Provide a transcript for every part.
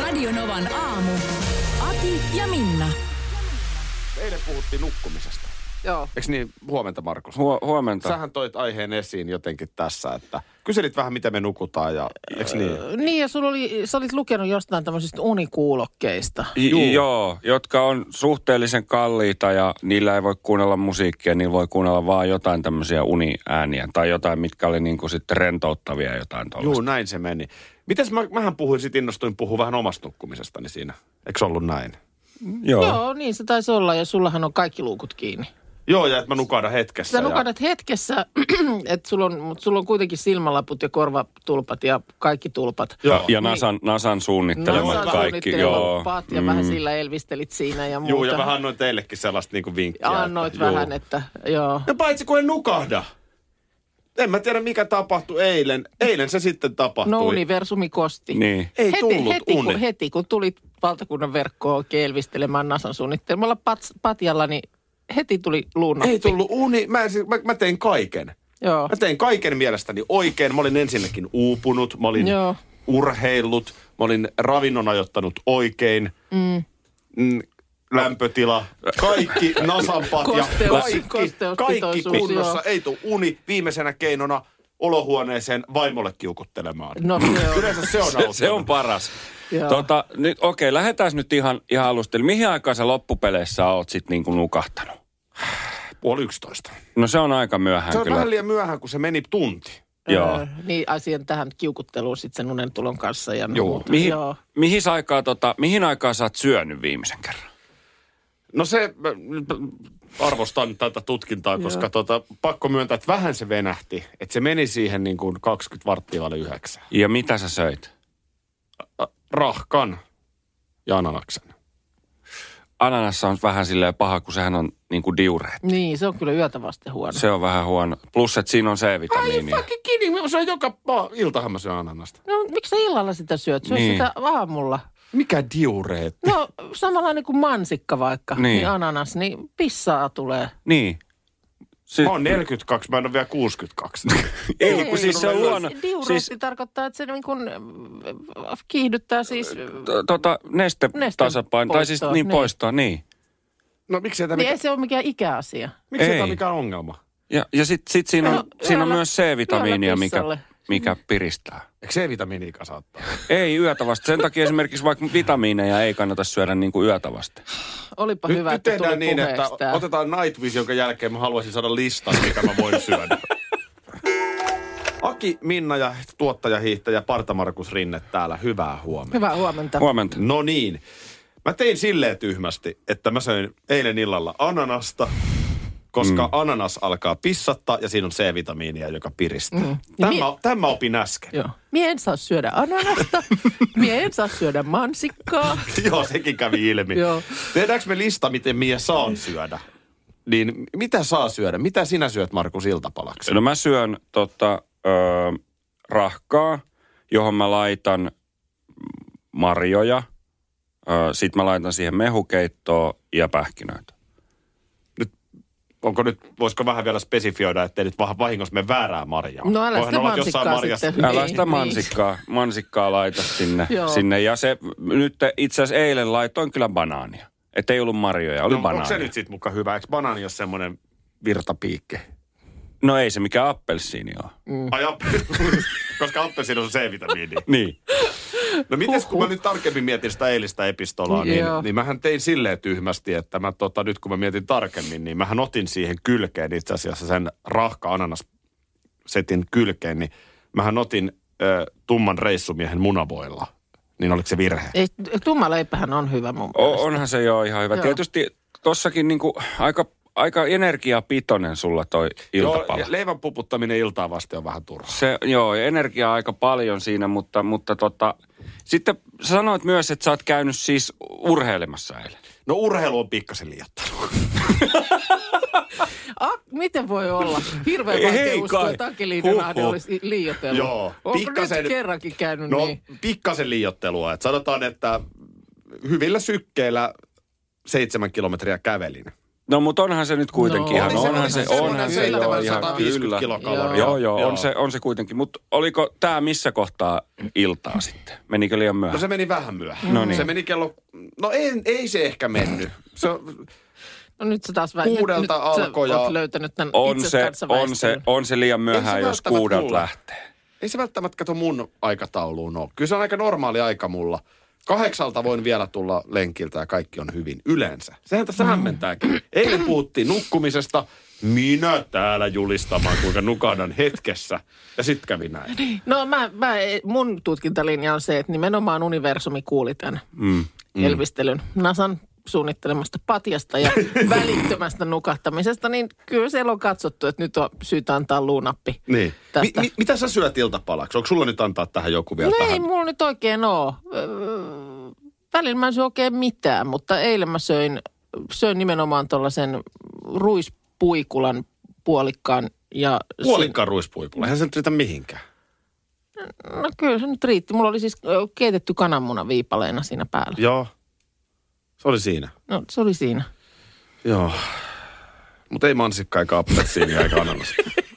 Radio-Novan aamu. Ati ja Minna. Eilen puhuttiin nukkumisesta. Joo. Eikö niin? Huomenta, Markus. Huomenta. Sähän toit aiheen esiin jotenkin tässä, että kyselit vähän, miten me nukutaan ja eikö niin? Niin, ja sä olit lukenut jostain tämmöisistä unikuulokkeista. Joo, jotka on suhteellisen kalliita ja niillä ei voi kuunnella musiikkia, niillä voi kuunnella vaan jotain tämmöisiä uniääniä tai jotain, mitkä oli niinku sitten rentouttavia jotain tuollaista. Joo, näin se meni. Mites mähän puhuin, sit innostuin puhua vähän omasta nukkumisestani siinä. Eikö ollut näin? Joo, niin se taisi olla ja sullahan on kaikki luukut kiinni. Joo, ja että mä nukahdan hetkessä. Sä nukahdat hetkessä, että sulla on kuitenkin silmälaput ja korvatulpat ja kaikki tulpat. Joo. Ja NASAn suunnittelemat kaikki. Joo. Ja vähän sillä elvistelit siinä ja muuta. Joo, ja vähän annoin teillekin sellaista niinku vinkkiä. Annoit vähän, että joo. No paitsi kun en nukahda. En mä tiedä, mikä tapahtui eilen. Eilen se sitten tapahtui. No universumi kosti. Niin. Ei tullut uni. Heti kun tulit valtakunnan verkkoon oikein elvistelemään NASAn suunnittelemalla patjalla, niin heti tuli luunnappi. Ei tullut uni. Mä tein kaiken. Joo. Mä tein kaiken mielestäni oikein. Mä olin ensinnäkin uupunut. Mä olin urheillut. Mä olin ravinnon ajoittanut oikein. Lämpötila. Kaikki NASAn patja. Kaikki kunnossa. Joo. Ei tule uni. Viimeisenä keinona olohuoneeseen vaimolle kiukuttelemaan. No se on. Yleensä se on auttanut. Se on paras. Nyt lähdetään nyt ihan alusta. Mihin aikaan sä loppupeleissä oot sit niinku nukahtanut? 10:30. No se on aika myöhään Se on kyllä. vähän liian myöhään, kun se meni tunti. Joo. Niin asian tähän kiukutteluun sitten sen unen tulon kanssa ja muuta. Mihin aikaan sä oot syönyt viimeisen kerran? No se, arvostan tätä tutkintaa, koska pakko myöntää, että vähän se venähti. Että se meni siihen niin kuin 20 varttia vaille 9. Ja mitä sä söit? Rahkan ja ananaksen. Ananassa on vähän silleen paha, kun sehän on niinku diureet. Niin, se on kyllä yötä vasten huono. Se on vähän huono. Plus, että siinä on C-vitamiinia. Ai fucking kidding, mä syön iltahan mä syön ananasta. No, miksi sä illalla sitä syöt? Syö sitä aamulla. Mikä diureetti? No, samanlainen kuin mansikka vaikka, niin ananas, niin pissaa tulee. Niin. Mä oon 42, mä en ole vielä 62. Ei, kun siis se on luonno. Diureetti tarkoittaa, että se niin kuin kiihdyttää siis nestetasapaino. Tai siis niin poistaa, niin. No miksi niin ei se ole mikään ikäasia. Miksi se on mikään ongelma? Ja sit siinä on myös C-vitamiinia, mikä piristää. Eikö C-vitamiinia kasattaa? Ei yötä vasta. Sen takia esimerkiksi vaikka vitamiineja ei kannata syödä niin kuin yötä vasta. Olipa hyvä, että tuli niin, että otetaan Nightwish, jonka jälkeen mä haluaisin saada listan, mitä mä voin syödä. Aki, Minna ja tuottajahiihtäjä Parta-Markus Rinne täällä. Hyvää huomenta. Hyvää huomenta. Huomenta. No niin. Mä tein silleen tyhmästi, että mä söin eilen illalla ananasta, koska ananas alkaa pissattaa ja siinä on C-vitamiinia, joka piristää. Tämä opin äsken. Joo. Mie en saa syödä ananasta, mie en saa syödä mansikkaa. Joo, sekin kävi ilmi. Tehdäänkö me lista, miten mie saan syödä? Niin mitä saa syödä? Mitä sinä syöt, Markus, iltapalaksi? No mä syön rahkaa, johon mä laitan marjoja. Sitten mä laitan siihen mehukeittoa ja pähkinöitä. Voisiko vähän vielä spesifioida, ettei nyt vahingossa mene väärää marjaa? No älä sitä mansikkaa sitten. Älä sitä mansikkaa laita sinne. Ja se nyt itse asiassa eilen laitoin kyllä banaania. Että ei ollut marjoja, oli banaania. Onko se nyt sitten mukaan hyvä? Eikö banaani ole semmoinen virtapiikke? No ei se mikään appelsiini ole. Ai koska appelsiini on C-vitamiini. Niin. No mites kun mä nyt tarkemmin mietin sitä eilistä epistolaa, niin mähän tein silleen tyhmästi, että mä nyt kun mä mietin tarkemmin, niin mähän otin siihen kylkeen itse asiassa sen rahka-ananas-setin kylkeen, niin mähän otin tumman reissumiehen munavoilla. Niin oliko se virhe? Ei, tumma leipähän on hyvä mun mielestä. Onhan se jo ihan hyvä. Joo. Tietysti tossakin niinku aika energiapitoinen sulla toi iltapala. Joo, leivän puputtaminen iltaa vasten on vähän turhaa. Energiaa aika paljon siinä, mutta sitten sä sanoit myös, että sä oot käynyt siis urheilemassa eilen. No urheilu on pikkasen liioittanut. Miten voi olla? Hirveän vaikea uskoa, että Akeliinanaade olisi liioitellut. Joo. Onko nyt kerrankin käynyt niin? No pikkasen liioittelua. Et sanotaan, että hyvillä sykkeillä 7 kilometriä kävelin. No, mutta onhan se nyt kuitenkin ihan, onhan se joo, ihan 750 kilokaloria. Joo, on se kuitenkin. Mutta oliko tämä missä kohtaa iltaa sitten? Menikö liian myöhään? No se meni vähän myöhään. No niin. Se meni no ei se ehkä mennyt. No nyt sä taas 6 alkoi ja oot löytänyt tämän on se liian myöhään, jos 6 lähtee. Ei se välttämättä kato mun aikatauluun ole. Kyllä se on aika normaali aika mulla. 8 voin vielä tulla lenkiltä ja kaikki on hyvin yleensä. Sehän tässä hämmentääkin. Eilen puhuttiin nukkumisesta. Minä täällä julistamaan, kuinka nukahdan hetkessä. Ja sit kävi näin. No mun tutkintalinja on se, että nimenomaan universumi kuuli tämän elvistelyn. NASAn suunnittelemasta patjasta ja välittömästä nukahtamisesta, niin kyllä siellä on katsottu, että nyt on syytä antaa luunappi. Niin. Mitä sä syöt iltapalaksi? Onko sulla nyt antaa tähän joku vielä tähän? Ei mulla nyt oikein ole. Välillä mä en syö oikein mitään, mutta eilen mä söin nimenomaan tuollaisen ruispuikulan puolikkaan. Puolikkaan ruispuikulan? Eihän se nyt riitä mihinkään. No kyllä se nyt riitti. Mulla oli siis keitetty kananmuna viipaleena siinä päällä. Joo. Se oli siinä. No, se oli siinä. Joo. Mutta ei mansikkaa eikä appelsiinia eikä ananasta.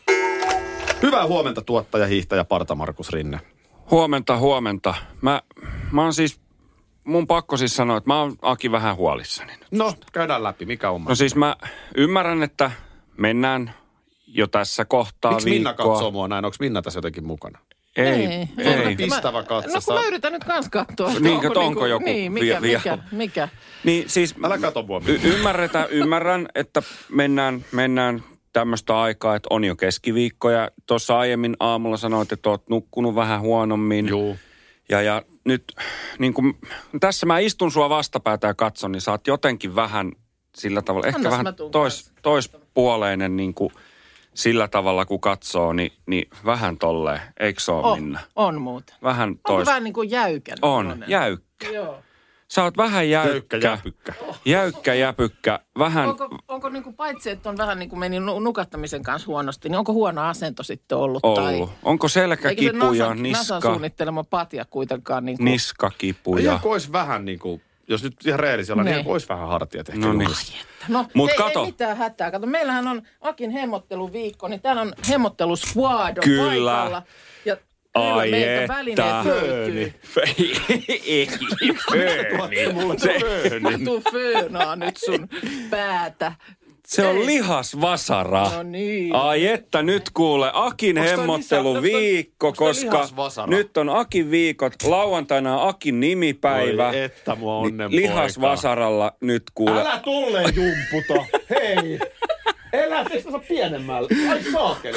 Hyvää huomenta tuottaja, hiihtäjä, parta Markus Rinne. Huomenta. Mä oon siis, mun pakko siis sanoa, että mä oon Aki vähän huolissani. No, käydään läpi. Mikä on? No siis mä ymmärrän, että mennään jo tässä kohtaa Miksi viikkoa. Minna katsoo mua näin? Onko Minna tässä jotenkin mukana? Ei. Pistävä katse. No kun mä yritän nyt kans katsoa. Onko joku mikä? Niin siis älä kato mua. Ymmärrän, että mennään tämmöistä aikaa, että on jo keskiviikko. Ja tuossa aiemmin aamulla sanoit, että oot nukkunut vähän huonommin. Joo. Ja nyt niin kuin, tässä mä istun sua vastapäätä ja katson, niin sä oot jotenkin vähän sillä tavalla, ehkä vähän toispuoleinen niin kuin sillä tavalla, kun katsoo, niin vähän tolleen. Eikö se ole, Minna? On muuten. Vähän on vähän niin kuin jäykän. On, jäykkä. Joo. Sä oot vähän jäykkä. Jäykkä jäpykkä. Vähän. Onko niin kuin paitsi, että on vähän niin kuin meni nukahtamisen kanssa huonosti, niin onko huono asento sitten ollut? Tai onko selkäkipuja, niska? NASAn suunnittelema patja kuitenkaan niin kuin niskakipuja. Ihan olisi vähän niin kuin, jos nyt ihan rehellisellä, niin olisi vähän hartiat ehkä. No niin. No, ei mitään hätää. Kato, meillähän on Akin hemmotteluviikko, niin täällä on hemmottelusquad paikalla. Ja kyllä meiltä välineet löytyy. Ei, fööni. Mä tuun föönaa nyt sun päätä. Se on lihasvasara. No niin. Ai että nyt kuule, Akin hemmotteluviikko, koska nyt on Akin viikot. Lauantaina on Akin nimipäivä. Oi että mua onnenpoika. Lihasvasaralla nyt kuule. Älä tolleen jumputa. Hei. Elä teistä pienemmällä. Ai saakeli.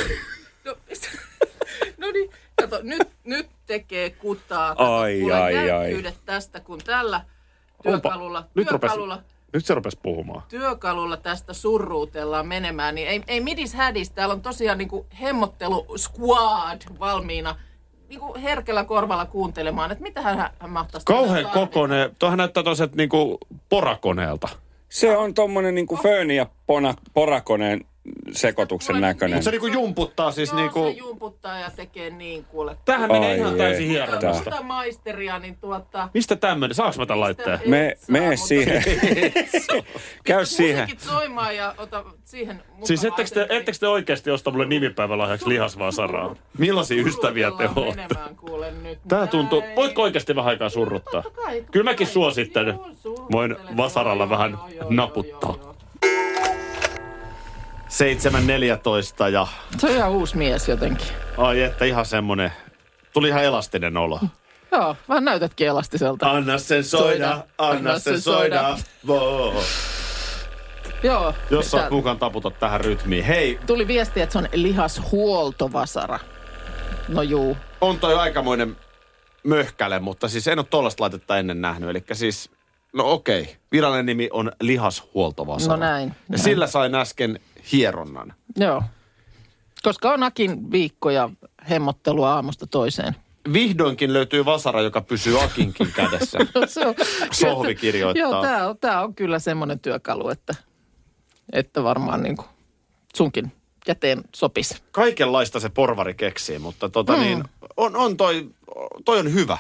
No niin, kato, nyt tekee kutaa. Kato, ai. tästä, kun tällä työkalulla. Nyt se rupesi puhumaan. Työkalulla tästä surruutellaan menemään, niin ei midis hädis. Täällä on tosiaan niin kuin hemmottelu squad valmiina niin kuin herkällä korvalla kuuntelemaan, että mitä hän mahtaisi. Kauhean kokoinen. Tuohan näyttää tosiaan niin kuin porakoneelta. Se on tommonen niin kuin fööni ja porakoneen sekoituksen näköinen. Mutta se niinku jumputtaa siis joo, niinku. Se jumputtaa ja tekee niin kuule. Tämähän menee ihan täysin hieronasta. Tuota maisteria, niin Mistä tämmönen? Saanko mä tän laitteen? Mene siihen. Käy siihen. Musiikit soimaan ja ota siihen mukaan. Siis ettekö te oikeasti osta mulle nimipäivälahjaksi lihasvasaraa? Millaisia ystäviä te ootte? Tää tuntuu. Voitko oikeasti vähän aikaa surruttaa? Kyllä mäkin suosittelen. Voin vasaralla vähän naputtaa. 7.14 ja. Se on ihan uusi mies jotenkin. Ai että ihan semmonen. Tuli ihan elastinen olo. Joo, vähän näytätkin elastiselta. Anna sen soida. Voo. Joo. Jos sä oot mukaan taputat tähän rytmiin. Hei. Tuli viesti, että se on lihashuoltovasara. No juu. On toi aikamoinen möhkäle, mutta siis en ole tollaista laitetta ennen nähnyt. Elikkä siis, no okei. Virallinen nimi on lihashuoltovasara. No näin. Ja sillä sain äsken hieronnan. Joo. Koska on Akin viikko ja hemmottelua aamusta toiseen. Vihdoinkin löytyy vasara, joka pysyy Akinkin kädessä. Sohvi kirjoittaa. Joo, tää on kyllä semmoinen työkalu, että varmaan niin kuin sunkin käteen sopisi. Kaikenlaista se porvari keksii, mutta niin, on toi on hyvä.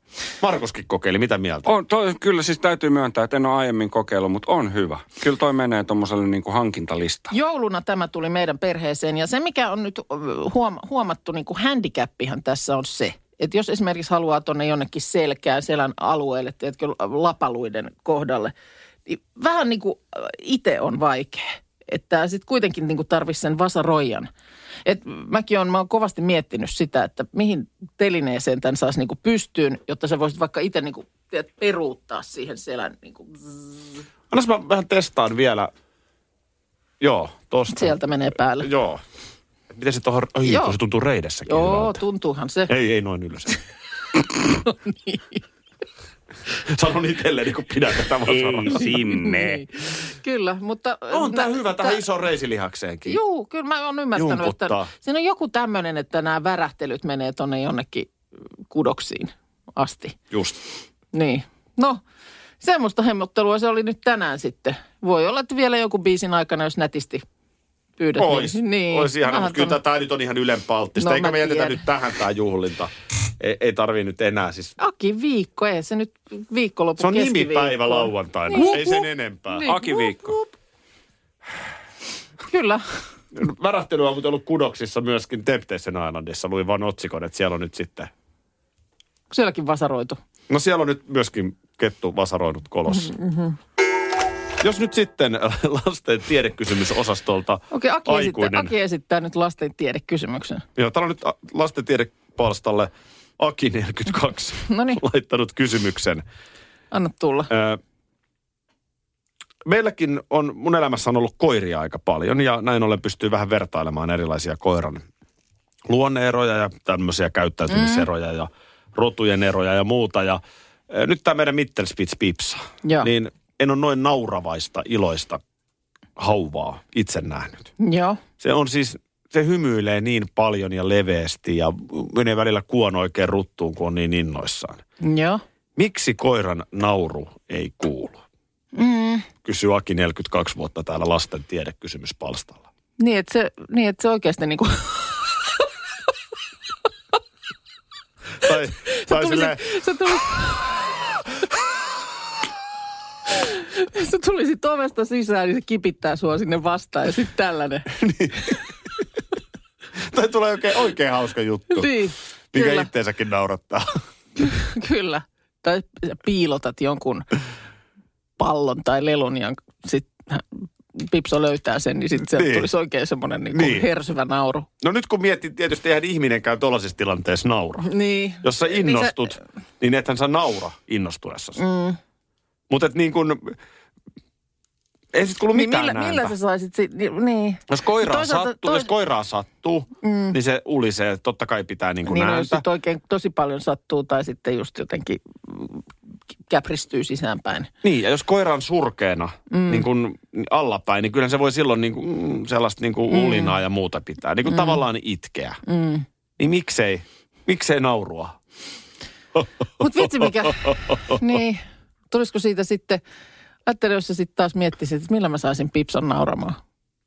Markuskin kokeili, mitä mieltä? Kyllä siis täytyy myöntää, että en ole aiemmin kokeillut, mutta on hyvä. Kyllä toi menee tuommoiselle niin kuin hankintalistalle. Jouluna tämä tuli meidän perheeseen ja se mikä on nyt huomattu niin kuin handicappihan tässä on se, että jos esimerkiksi haluaa tuonne jonnekin selän alueelle, tiedätkö, lapaluiden kohdalle, niin vähän niin kuin itse on vaikea. Että sitten kuitenkin niin kuin tarvitsisi sen vasaroijan. Mä oon kovasti miettinyt sitä, että mihin telineeseen tämän saisi niin kuin pystyyn, jotta sä voisit vaikka itse niin kuin, peruuttaa siihen selän. Niin kuin Annas mä vähän testaan vielä. Joo, tosta. Sieltä menee päälle. Joo. Miten se tuohon, kun se tuntuu reidessäkin. Joo, hyvältä. tuntuuhan se. Ei noin ylös. No niin. Sanon itselleni, kun pidän tätä vasaraa. Sinne. Niin. Kyllä, mutta... On tää hyvä tähän isoon reisilihakseenkin. Juu, kyllä mä oon ymmärtänyt, Jumputtaa. että siinä on joku tämmöinen, että nämä värähtelyt menee tonne jonnekin kudoksiin asti. Just. Niin. No, semmoista hemmottelua se oli nyt tänään sitten. Voi olla, että vielä joku biisin aikana, jos nätisti pyydät. Niin. Ois ihana, mutta kyllä tämä nyt on ihan ylenpalttista. No, eikä me jätetä tiedän. nyt tähän tää juhlinta. Ei tarvii nyt enää siis. Aki viikko, ei se nyt viikonloppu Se on keskiviikko. nimipäivä lauantaina, Niin. ei sen enempää. Niin. Aki viikko. Kyllä. Värähtely on ollut kudoksissa myöskin Temptation Islandissa. Luin vaan otsikon, että siellä on nyt sitten. Sielläkin vasaroitu. No siellä on nyt myöskin kettu vasaroinut kolossa. Jos nyt sitten lasten tiedekysymysosastolta Okei, aikuinen. Aki esittää nyt lasten tiedekysymyksen. Joo, täällä on nyt lasten tiedepalstalle Aki 42 Noniin. laittanut kysymyksen. Anna tulla. Meilläkin on, mun elämässä on ollut koiria aika paljon ja näin ollen pystyy vähän vertailemaan erilaisia koiran luonneeroja ja tämmöisiä käyttäytymiseroja ja rotujen eroja ja muuta. Ja nyt tämä meidän Mittelspitz Pipsa, Joo. niin en ole noin nauravaista, iloista hauvaa itse nähnyt. Joo. Se on siis, se hymyilee niin paljon ja leveästi ja menee välillä kuon oikein ruttuun, kun on niin innoissaan. Joo. Miksi koiran nauru ei kuulu? Kysyy Aki 42 vuotta täällä lasten tiedekysymyspalstalla. Niin, että se oikeasti niinku... Tai silleen, Se tuli sit ovesta sisään, niin se kipittää sua sinne vastaan ja sitten tällainen. tai tulee oikein hauska juttu, Niin, mikä kyllä. itteensäkin naurattaa. Kyllä. Tai piilotat jonkun pallon tai lelun ja sitten Pipso löytää sen, niin sitten sieltä Niin. tulisi oikein semmoinen Niin. hersyvä nauru. No nyt kun miettii, tietysti eihän ihminenkään tuollaisessa tilanteessa naura. Niin. Jos sä innostut, niin ethän sä naura innostuessasi. Mutta et niin kuin, ei sit kuulu mitään näintä. Millä sä saisit niin. Jos koiraa Toisaalta sattuu, jos koiraa sattuu, niin se ulisee. Totta kai pitää niin kuin Niin, no, jos nääntä. sit oikein tosi paljon sattuu tai sitten just jotenkin käpristyy sisäänpäin. Niin, ja jos koira on surkeena niin kuin allapäin, niin kyllä se voi silloin niin kuin, sellaista niin kuin ulinaa ja muuta pitää. Niin kuin tavallaan itkeä. Niin miksei naurua? Mutta vitsi mikä, niin, tulisiko siitä sitten, ajattelin, jos sä sitten taas miettisit, että millä mä saisin Pipson nauramaan.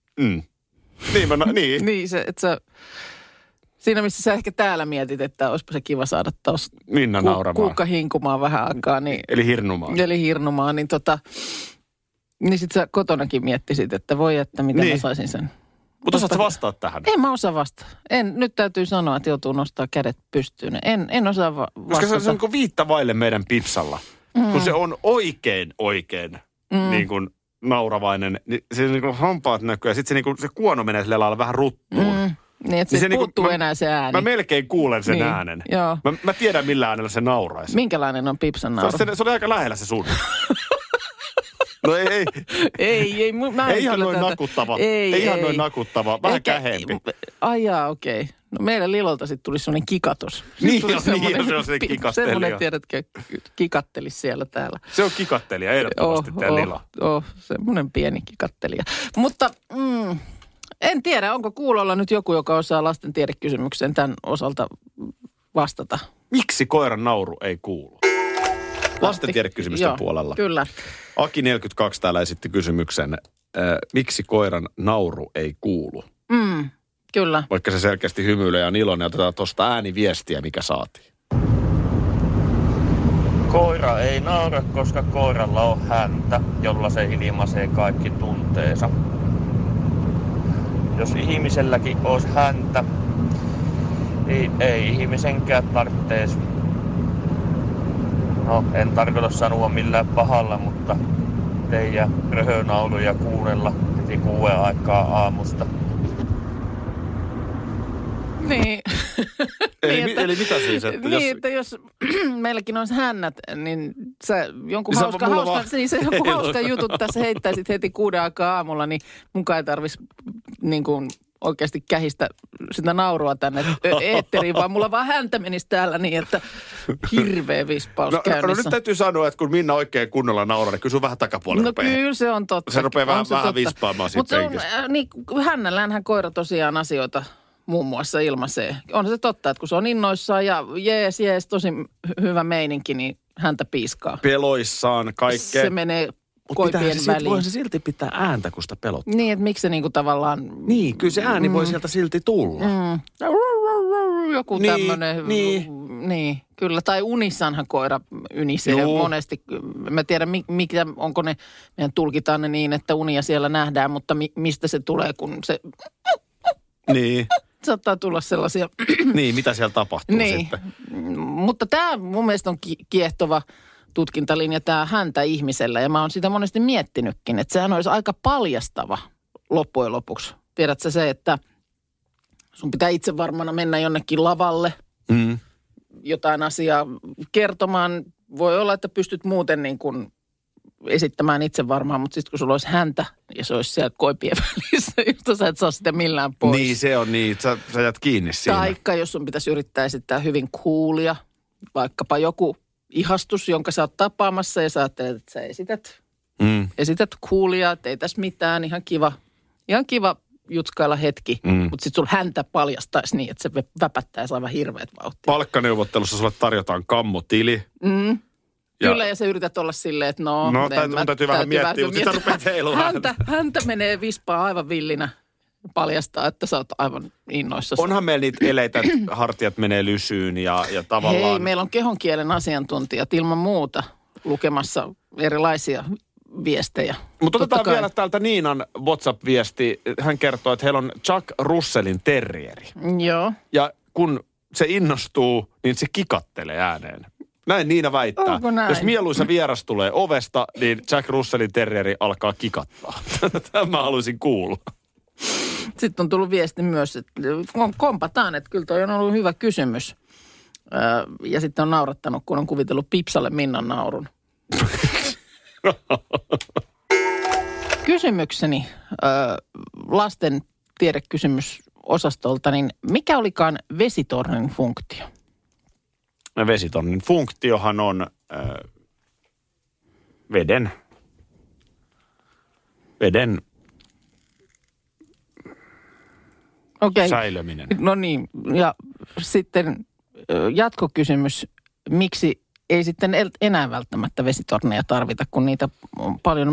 Niin. Niin, se, että sä, siinä missä sä ehkä täällä mietit, että olisipa se kiva saada taas Minna nauramaan. kuukka hinkumaan vähän aikaa. Niin, Eli hirnumaan. eli hirnumaan, niin niin sit sä kotonakin miettisit, että voi, että miten Niin. mä saisin sen. Mutta osaatko vastaa tähän? En mä osaa vastata. Nyt täytyy sanoa, että joutuu nostaa kädet pystyyn. En osaa vastata. Koska se on niin viitta vaille meidän Pipsalla. Kun se on oikein niin kuin nauravainen, niin se niin kuin hampaat näkyy ja sitten se, niin kuin, se kuono menee sille lailla vähän ruttuun. Niin, että se puuttuu niinku, enää se ääni. Mä melkein kuulen sen Niin, äänen. joo. Mä tiedän millä äänellä se nauraisi. Minkälainen on Pipsan nauru? Se oli aika lähellä se sun. No ei. Ei, mä Ei ihan kyllä noin tätä- nakuttava. Ei ihan noin nakuttava. Vähän kähempi. Ai jaa, okei. No meillä Lilolta sitten tuli semmoinen kikatus. Niin, Tuli se on se kikastelija. Semmoinen, tiedätkö, kikatteli siellä täällä. Se on kikattelija ehdottomasti tämä Lila. Semmoinen pieni kikattelija. Mutta en tiedä, onko kuulolla nyt joku, joka osaa lasten tiedekysymykseen tämän osalta vastata. Miksi koiran nauru ei kuulu? Lasten tiedekysymysten Joo, puolella. Kyllä. Aki 42 täällä esitti kysymyksen, miksi koiran nauru ei kuulu? Kyllä. Vaikka se selkeästi hymyilee ja on iloinen, otetaan tuosta ääniviestiä, mikä saatiin. Koira ei naura, koska koiralla on häntä, jolla se ilmaisee kaikki tunteensa. Jos ihmiselläkin olisi häntä, niin ei ihmisenkään tarvitse. No, en tarkoita sanoa millään pahalla, mutta teidän röhönauluja kuunnella heti 6 aikaa aamusta. Niin. Eli mitä siis? Että jos meilläkin olisi hännät, niin sä jonkun hauska jutut tässä heittäisit heti 6 aikaa aamulla, niin mukaan ei tarvitsisi niin kuin oikeasti kähistä sitä naurua tänne eetteriin, vaan mulla vaan häntä menisi täällä niin, että hirveä vispaus käynnissä. No nyt täytyy sanoa, että kun Minna oikein kunnolla nauraa, niin kyllä sun vähän takapuolella rupeaa. Kyllä se on totta. Se rupeaa vähän vispaamaan siitä penkistä. Mutta niin, hännälläänhän koira tosiaan asioita muun muassa ilmaisee. On se totta, että kun se on innoissaan ja jees, tosi hyvä meininki, niin häntä piiskaa. Peloissaan kaikkea. Se menee koipien väliin. Voihan se silti pitää ääntä, kun sitä pelottaa. Niin, että miksi se niinku tavallaan... Niin, kyllä se ääni voi sieltä silti tulla. Joku tämmöinen... Niin, kyllä. Tai unissaanhan koira ynisee monesti. Mä tiedän, onko ne, meidän tulkitaan ne niin, että unia siellä nähdään, mutta mistä se tulee, kun se... Niin. Saattaa tulla sellaisia... Niin, mitä siellä tapahtuu sitten. Mutta tämä mun mielestä on kiehtova tutkintalinja, tämä häntä ihmisellä. Ja mä oon sitä monesti miettinytkin, että sehän olisi aika paljastava loppujen lopuksi. Tiedätkö se, että sun pitää itse varmana mennä jonnekin lavalle jotain asiaa kertomaan. Voi olla, että pystyt muuten niin kuin esittämään itse varmaan, mutta sitten kun sulla olisi häntä ja se olisi siellä koipien välissä, josta sä et saa sitä millään pois. Niin, se on niin, sä jäät kiinni siinä. Taikka jos sun pitäisi yrittää esittää hyvin coolia, vaikkapa joku ihastus, jonka sä oot tapaamassa ja sä ajattelet, että sä esität coolia, että ei tässä mitään, ihan kiva jutskailla hetki, mutta sitten sulla häntä paljastaisi niin, että se väpättäisi aivan hirveät vauhtia. Palkkaneuvottelussa sulle tarjotaan kammotili. Kyllä, ja sä yrität olla silleen, että mun täytyy vähän miettiä, mutta sitä rupeat heilumaan. Häntä menee vispaa aivan villinä paljastaa, että sä oot aivan innoissasi. Onhan meillä niitä eleitä, että hartiat menee lysyyn ja tavallaan... Hei, meillä on kehonkielen asiantuntijat ilman muuta lukemassa erilaisia viestejä. Mutta otetaan vielä täältä Niinan WhatsApp-viesti. Hän kertoo, että heillä on Jack Russellin terrieri. Joo. Ja kun se innostuu, niin se kikattelee ääneen. Näin Niina väittää. Onko näin? Jos mieluisa vieras tulee ovesta, niin Jack Russellin terrieri alkaa kikattaa. Tämä haluaisin kuulla. Sitten on tullut viesti myös, että kompataan, että kyllä toi on ollut hyvä kysymys. Ja sitten on naurattanut, kun on kuvitellut Pipsalle Minnan naurun. Kysymykseni lasten tiedekysymysosastolta, niin mikä olikaan vesitornin funktio? Vesitornin funktiohan on veden säilöminen. No niin, ja sitten jatkokysymys, miksi ei sitten enää välttämättä vesitorneja tarvita, kun niitä on paljon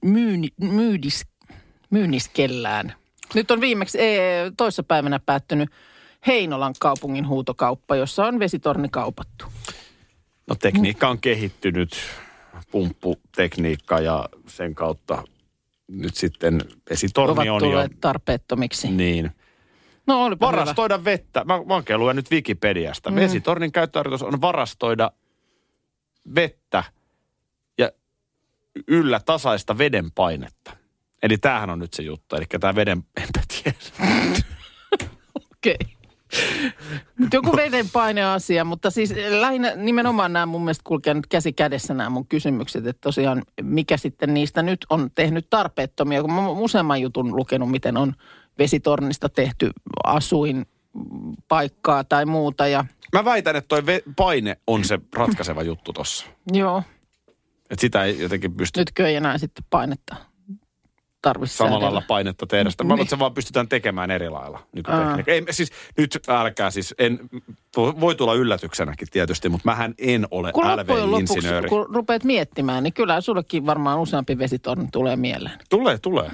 myynniskellään. Nyt on viimeksi toissapäivänä päättynyt Heinolan kaupungin huutokauppa, jossa on vesitorni kaupattu. No tekniikka on kehittynyt, pumpputekniikka ja sen kautta nyt sitten vesitorni ovat tulleet tarpeettomiksi. Niin. No olipa varastoida hyvä. vettä. Mä oikein luen nyt Wikipediasta. Vesitornin käyttötarkoitus on varastoida vettä ja yllä tasaista veden painetta. Eli tämähän on nyt se juttu. Eli tämä veden, enpä tiedä. Okei. Joku vedenpaineasia, mutta siis lähinnä nimenomaan nämä mun mielestä kulkee nyt käsi kädessä nämä mun kysymykset, että tosiaan mikä sitten niistä nyt on tehnyt tarpeettomia, kun mä oon useamman jutun lukenut, miten on vesitornista tehty asuinpaikkaa tai muuta. Ja... Mä väitän, että toi paine on se ratkaiseva juttu tossa. Joo. Että sitä ei jotenkin pysty... Nytkö ei enää sitten painetta tarvitsisi samalla lailla painetta tehdä sitä. Mä luulen, että se vaan pystytään tekemään eri lailla nykytekniikka. Ei, siis nyt älkää siis, voi tulla yllätyksenäkin tietysti, mutta mähän en ole LV-insinööri. Kun rupeat miettimään, niin kyllä sullekin varmaan useampi vesitorni tulee mieleen. Tulee.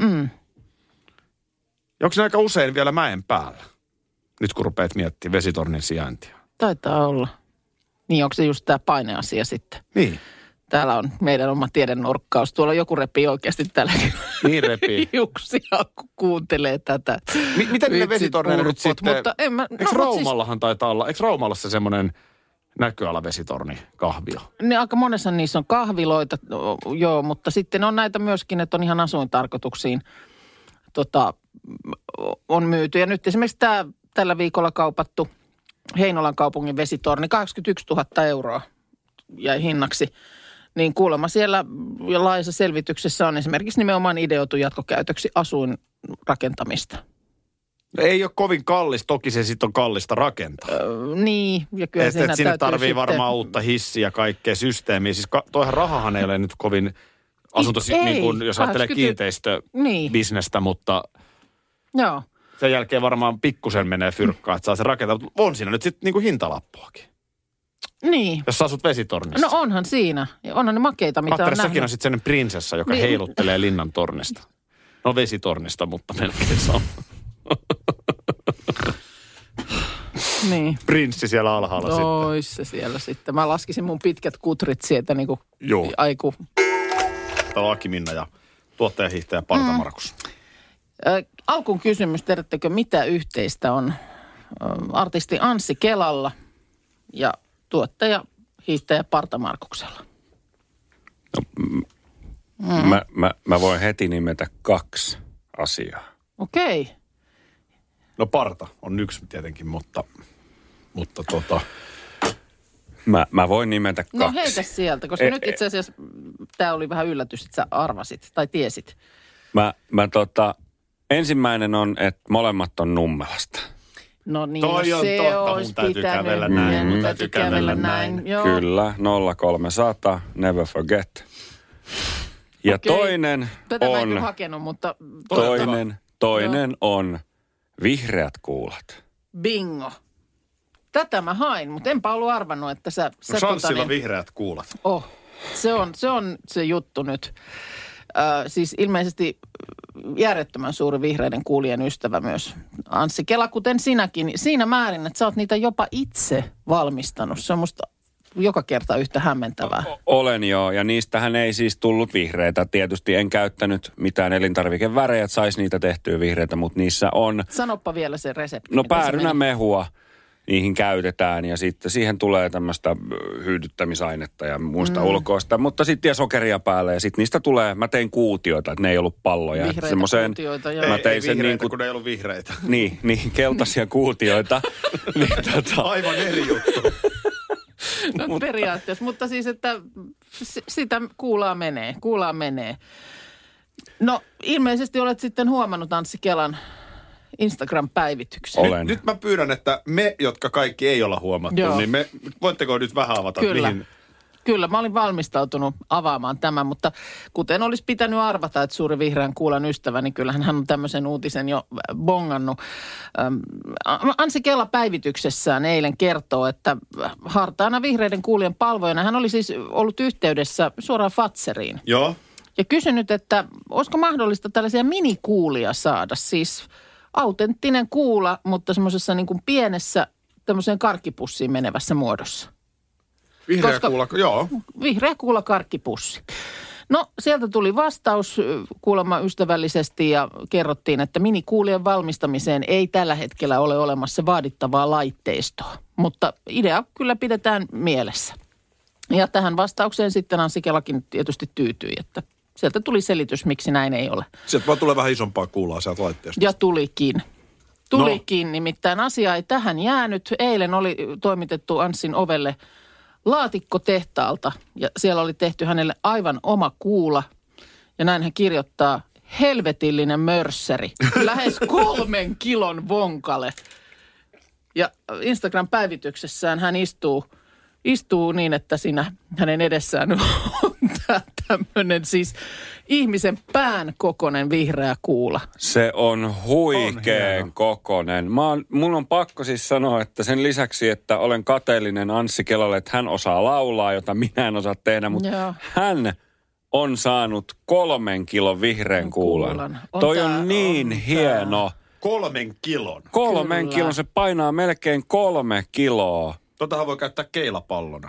Onko se aika usein vielä mäen päällä? Nyt kun rupeat miettimään vesitornin sijaintia. Taitaa olla. Niin, onko se just tämä paineasia sitten? Niin. Täällä on meidän oma tiedennurkkaus. Tuolla joku repii oikeasti tällä Niin repii. hiuksia, kun kuuntelee tätä. Miten ne vesitorneille nyt sitten? Mutta eikö Raumallahan taitaa olla, eikö Raumalla se semmoinen näköalavesitorni kahvio? Ne aika monessa niissä on kahviloita, joo, mutta sitten on näitä myöskin, että on ihan asuintarkoituksiin on myyty. Ja nyt esimerkiksi tällä viikolla kaupattu Heinolan kaupungin vesitorni, 21 000 euroa jäi hinnaksi. Niin kuulemma siellä laajassa selvityksessä on esimerkiksi nimenomaan ideoitu jatkokäytöksi asuinrakentamista. Ei ole kovin kallis, toki se sitten on kallista rakentaa. Niin, ja kyllä siinä sinne täytyy tarvii sitten varmaan uutta hissiä ja kaikkea systeemiä. Siis toihan rahahan ei ole nyt kovin niin kuin, jos ajattelee kiinteistöbisnestä, mutta joo. Sen jälkeen varmaan pikkusen menee fyrkkaan, että saa se rakentaa. Mutta on siinä nyt sitten niin kuin hintalappuakin. Niin. Jos sä asut vesitornissa. No onhan siinä. Ja onhan ne makeita, mitä Kattere, on nähnyt. säkin on sitten sellainen prinsessa, joka niin. heiluttelee linnan tornista. No vesitornista, mutta melkein sama. Niin. Prinssi siellä alhaalla sitten. Ois se siellä sitten. Mä laskisin mun pitkät kutrit sieltä niinku aiku. Täällä on Aki Minna ja tuottajahiihtäjä Parta Markus. Alkuun kysymys, tiedättekö mitä yhteistä on artisti Anssi Kelalla ja tuottajahiihtäjä Parta Markuksella? Mä voin heti nimetä 2 asiaa. Okei. No Parta on yksi tietenkin, mutta Mä voin nimetä 2. No heitä sieltä, koska nyt itse asiassa tämä oli vähän yllätys, että sä arvasit tai tiesit. Ensimmäinen on, että molemmat on Nummelasta. No niin, toi on se totta, olisi mun täytyy pitänyt. kävellä näin. Mun täytyy kävellä näin. Joo. Kyllä, 0300, never forget. Ja Okei. toinen Tätä mä en on, kyllä hakenut, mutta toinen on vihreät kuulat. bingo. Tätä mä hain, mutta enpä ollut arvannut, että sä Chanssilla vihreät kuulat. Se on se juttu nyt. Siis ilmeisesti järjettömän suuri vihreiden kuulijan ystävä myös Anssi Kela, kuten sinäkin. Siinä määrin, että sä oot niitä jopa itse valmistanut. Se on musta joka kerta yhtä hämmentävää. Olen joo, ja niistähän ei siis tullut vihreitä. Tietysti en käyttänyt mitään elintarvikevärejä, että saisi niitä tehtyä vihreitä, mutta niissä on. Sanoppa vielä se resepti. No päärynämehua niihin käytetään ja sitten siihen tulee tämmöistä hyydyttämisainetta ja muista ulkoista. Mutta sitten ja sokeria päälle ja sitten niistä tulee, mä tein kuutioita, että ne ei ollut palloja. Vihreitä kuutioita, joo. Mä tein ei sen vihreitä, niin kuin, kun ne ei ollut vihreitä. Niin keltaisia kuutioita. Aivan eri juttu. No periaatteessa, mutta siis, että sitä kuulaa menee. No ilmeisesti olet sitten huomannut Anssi Kelan Instagram-päivityksen. Nyt mä pyydän, että me, jotka kaikki ei olla huomattu, niin voitteko nyt vähän avata, mihin? Kyllä, mä olin valmistautunut avaamaan tämän, mutta kuten olisi pitänyt arvata, että suuri vihreän kuulan ystävä, niin kyllähän hän on tämmöisen uutisen jo bongannut. Anssi Kela päivityksessään eilen kertoo, että hartaana vihreiden kuulijan palvojana hän oli siis ollut yhteydessä suoraan Fatseriin. Joo. Ja kysynyt, että olisiko mahdollista tällaisia minikuulia saada, siis autenttinen kuula, mutta semmoisessa niin kuin pienessä tämmöiseen karkkipussiin menevässä muodossa. Vihreä kuula, joo. Vihreä kuula karkkipussi. No sieltä tuli vastaus kuulemma ystävällisesti ja kerrottiin, että minikuulien valmistamiseen ei tällä hetkellä ole olemassa vaadittavaa laitteistoa. Mutta idea kyllä pidetään mielessä. Ja tähän vastaukseen sitten Anssi Kelakin tietysti tyytyi, että sieltä tuli selitys, miksi näin ei ole. Sieltä vaan tulee vähän isompaa kuulaa sieltä laitteesta. Ja tulikin. Nimittäin asia ei tähän jäänyt. Eilen oli toimitettu Anssin ovelle laatikko tehtaalta ja siellä oli tehty hänelle aivan oma kuula. Ja näin hän kirjoittaa, helvetillinen mörsseri, lähes 3 kilon vonkale. Ja Instagram-päivityksessään hän istuu niin, että siinä hänen edessään on tämmöinen siis ihmisen pään kokoinen vihreä kuula. Se on huikean kokoinen. Mun on pakko siis sanoa, että sen lisäksi, että olen kateellinen Anssi Kelalle, että hän osaa laulaa, jota minä en osaa tehdä, mutta hän on saanut 3 kilon vihreän kuulan. Toi on niin hieno. 3 kilon. 3 kilon, se painaa melkein 3 kiloa. Totahan voi käyttää keilapallona.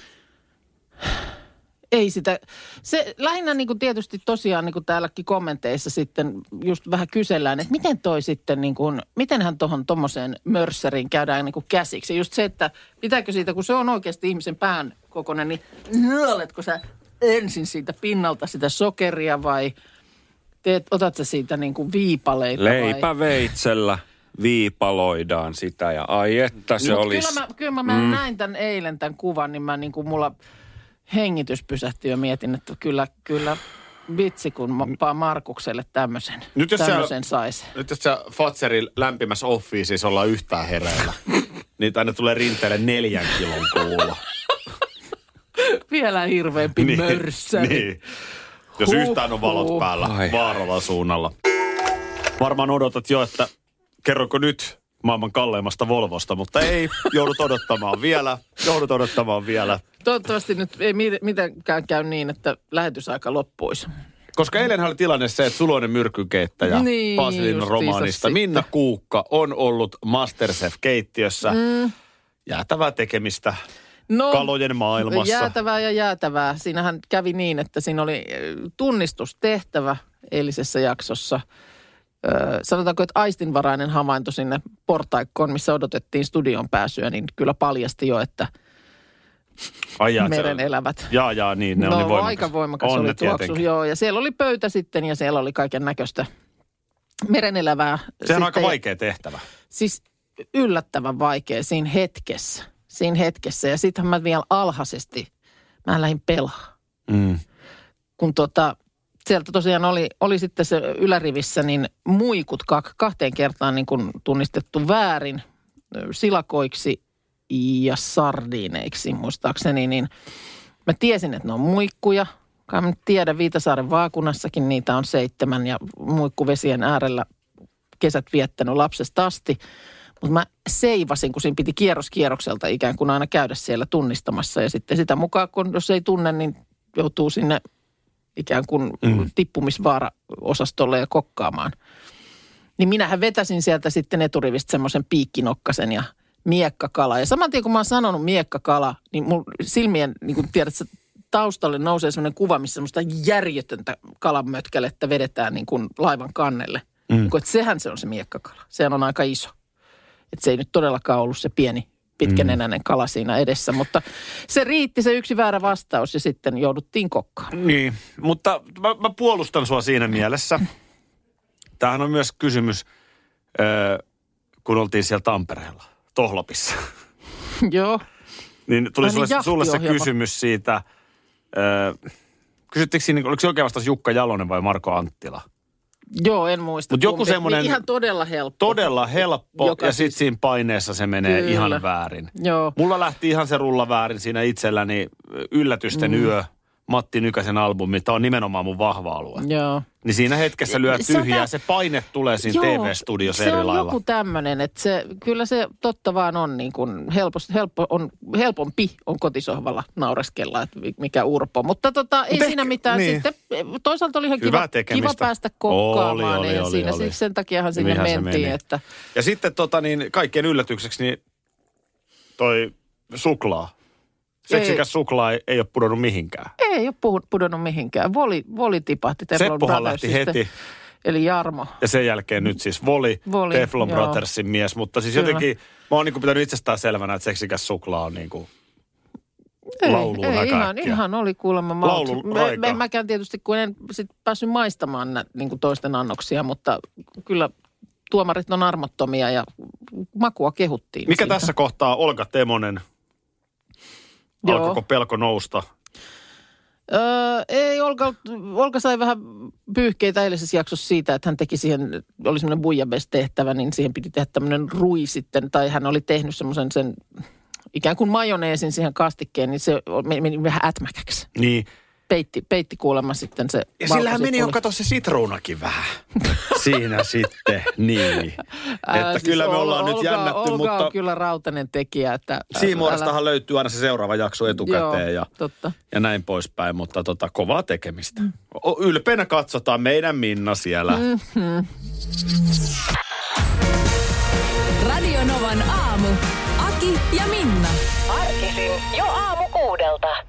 Ei sitä. Se lähinnä niin kuin tietysti tosiaan niin kuin täälläkin kommenteissa sitten just vähän kysellään, että miten toi sitten niin kuin, mitenhän tommoseen mörsseriin käydään niin kuin käsiksi. Just se, että pitääkö siitä, kun se on oikeasti ihmisen pään kokoinen, niin nuoletko sä ensin siitä pinnalta sitä sokeria vai otat sä siitä niin kuin viipaleita vai? Leipäveitsellä viipaloidaan sitä ja ai että se olisi. Kyllä mä näin tämän eilen tämän kuvan, niin mä niin kuin mulla hengitys pysähtyi ja mietin, että kyllä vitsi, kun Markukselle tämmöisen saisi. Nyt jos sä Fatserin lämpimässä offiisissa ollaan yhtään hereillä, niin tänne tulee rinteelle 4 kilon kuulla. Vielä hirveämpi mörssäri. Niin. Jos yhtään on valot päällä Vaaralla suunnalla. Varmaan odotat jo, että kerronko nyt maailman kalleimmasta Volvosta, mutta ei, joudut odottamaan vielä. Toivottavasti nyt ei mitenkään käy niin, että lähetysaika loppuisi. Koska eilenhän oli tilanne se, että Suloinen myrkkykeittäjä Paasilinnan romaanista Minna Kuukka on ollut MasterChef-keittiössä. Jäätävää tekemistä kalojen maailmassa. Jäätävää. Siinähän kävi niin, että siinä oli tunnistustehtävä eilisessä jaksossa. Sanotaanko, että aistinvarainen havainto sinne portaikkoon, missä odotettiin studion pääsyä, niin kyllä paljasti jo, että meren elävät. Niin, ne oli voimakas. Aika voimakas oli tuoksu, joo. Ja siellä oli pöytä sitten ja siellä oli kaiken näköistä meren elävää. Sehän on aika vaikea tehtävä. Siis yllättävän vaikea siinä hetkessä. Ja sittenhän mä vielä alhaisesti, mä lähdin pelaamaan. Kun sieltä tosiaan oli sitten se ylärivissä niin muikut 2 kertaan niin kuin tunnistettu väärin silakoiksi ja sardiineiksi muistaakseni, niin mä tiesin, että ne on muikkuja. Kai mä tiedän, Viitasaaren vaakunassakin niitä on 7 ja muikkuvesien äärellä kesät viettänyt lapsesta asti. Mutta mä seivasin, kun siinä piti kierrokselta ikään kuin aina käydä siellä tunnistamassa ja sitten sitä mukaan, kun jos ei tunne, niin joutuu sinne ikään kuin tippumisvaara-osastolle ja kokkaamaan. Niin minähän vetäsin sieltä sitten eturivistä semmoisen piikkinokkasen ja miekkakala. Ja saman tien kun mä oon sanonut miekkakala, niin mun silmien, niin kuin tiedät, taustalle nousee semmoinen kuva, missä semmoista järjetöntä kalamötkälettä vedetään niin kuin laivan kannelle. Niin kuin, että sehän se on se miekkakala. Sehän on aika iso. Että se ei nyt todellakaan ollut se pieni pitkänenäinen kala siinä edessä, mutta se riitti se yksi väärä vastaus ja sitten jouduttiin kokkaan. Niin, mutta mä puolustan sua siinä mielessä. Tämähän on myös kysymys, kun oltiin siellä Tampereella, Tohlopissa. Joo. Niin tuli sulle se kysymys siitä, kysyttekö siinä, oliko se oikein vastaus Jukka Jalonen vai Marko Anttila? Joo, en muista. Mutta joku semmoinen ihan todella helppo. Todella helppo ja sitten siinä paineessa se menee ihan väärin. Joo. Mulla lähti ihan se rulla väärin siinä itselläni Yllätysten yö, Matti Nykäsen albumi. Tämä on nimenomaan mun vahva alue. Joo. Niin siinä hetkessä lyö tyhjää. Se paine tulee siinä TV-studiossa eri lailla. Se on joku tämmöinen, että kyllä se totta vaan on niin kuin helpompi on kotisohvalla naureskella, että mikä urpo. Mutta ei siinä mitään niin. Sitten. Toisaalta oli ihan kiva päästä kokkaamaan. Oli. Sen takiahan sinne mentiin. Että. Ja sitten kaikkien yllätykseksi niin toi suklaa. Seksikäs suklaa ei ole pudonnut mihinkään. Ei ole pudonnut mihinkään. Voli tipahti Teflon Seppohan lähti heti. Eli Jarmo. Ja sen jälkeen nyt siis Voli Teflon Brothersin mies. Mutta siis jotenkin, mä oon niinku pitänyt itsestään selvänä, että seksikäs suklaa on niinku lauluun aika äkkiä. Ihan oli kuulemma maut. En mäkään tietysti, kun en sit päässyt maistamaan niinku toisten annoksia, mutta kyllä tuomarit on armottomia ja makua kehuttiin. Mikä siitä. Tässä kohtaa Olga Temonen? Alkoiko pelko nousta? Ei, Olga sai vähän pyyhkeitä eilisessä jaksossa siitä, että hän teki siihen, oli semmoinen bouillabaisse-tehtävä, niin siihen piti tehdä tämmöinen rui sitten, tai hän oli tehnyt semmoisen sen ikään kuin majoneesin siihen kastikkeen, niin se meni vähän ätmäkäksi. Niin. Peitti kuulemma sitten se. Ja sillähän meni jo kato se sitruunakin vähän. Siinä sitten, niin. Että siis kyllä me ollaan nyt jännätty, Olga mutta on kyllä rautainen tekijä. Että Siimuorastahan löytyy aina se seuraava jakso etukäteen. Joo, totta. Ja näin poispäin, mutta kovaa tekemistä. Ylpeänä katsotaan meidän Minna siellä. Radio Novan aamu. Aki ja Minna. Arkisin jo aamu 6.